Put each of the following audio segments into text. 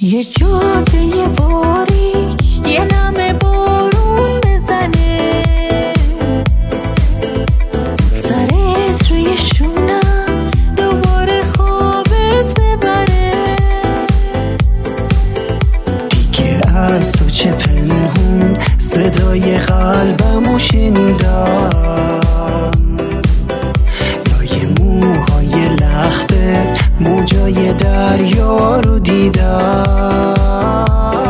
یه جاده باریک یه نم بارون بزنه، سرت روی شونم دوباره خوابت ببره. دیگه از تو چه پنهون صدای قلبمو شنیدم، لای موهای لخته موجای دریا رو دیدم.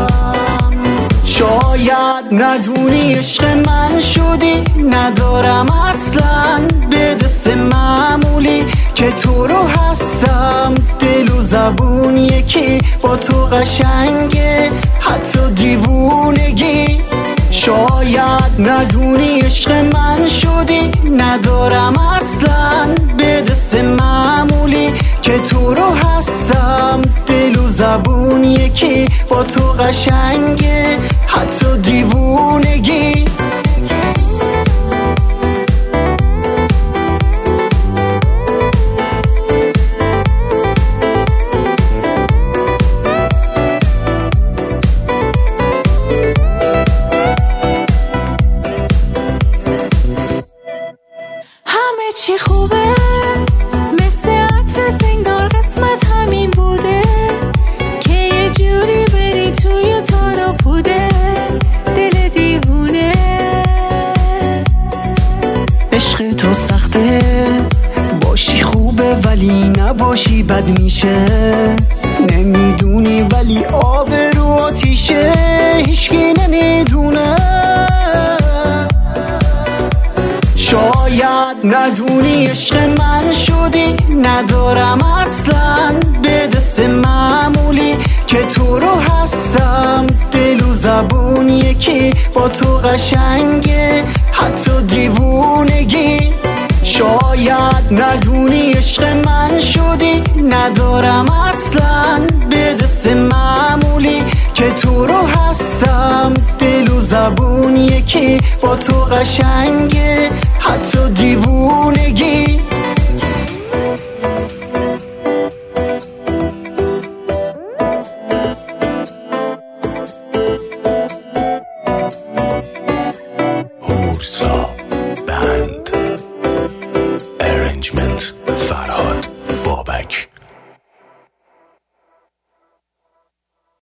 شاید ندونی عشق من شدی، ندارم اصلا به دست معمولی که تو رو هستم. دل و زبون یکی با تو قشنگه، حتی دیوونگی. شاید ندونی عشق من شدی، ندارم اصلا به دست معمولی که تو رو هستم. دل و زبون یکی با تو قشنگه، حتی دیوونگی. همه چی خوبه مثل عطر انگار قسمت همین بوده که یه جوری بری توی تارا پوده. دل دیوونه عشق تو سخته، باشی خوبه ولی نباشی بد میشه. نمیدونی ولی آب رو آتیشه، هیچکی نمیدونه. شاید ندونی عشق من شدی، ندارم اصلا به دست معمولی که تو رو هستم. دل و زبون یکی با تو قشنگه، حتی دیوونگی. شاید ندونی عشق من شدی، ندارم اصلا به دست معمولی که تو رو هستم. دل و زبون یکی با تو قشنگه، حتی دیوونگی. هورسا بند، ارنجمنت فرهاد بابک.